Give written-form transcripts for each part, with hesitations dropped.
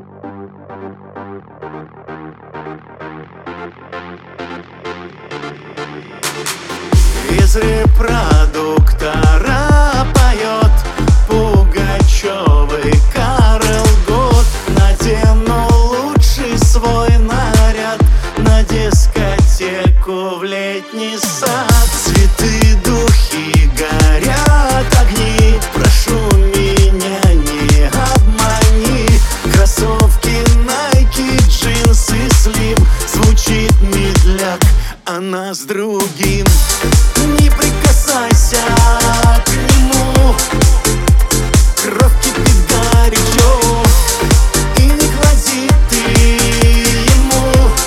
Из репродуктора поет Пугачёвый Карл Гот. Надену лучший свой наряд на дискотеку в летний сад. Цветы, духи, горят огни, прошу меня, не обмани. Кроссовки, Nike, джинсы, слим. Звучит медляк, она с другим. Не прикасайся к нему, кровь кипит горячо, и не клади ты ему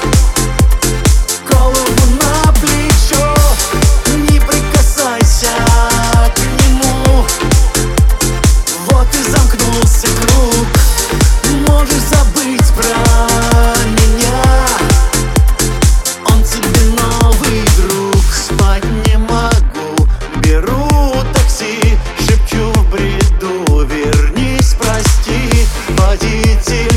голову на плечо. Не прикасайся к нему, вот и замкнулся круг. Можешь забыть про меня, он тебе новый друг. Спать не могу, беру такси, шепчу в бреду: вернись, прости, водитель.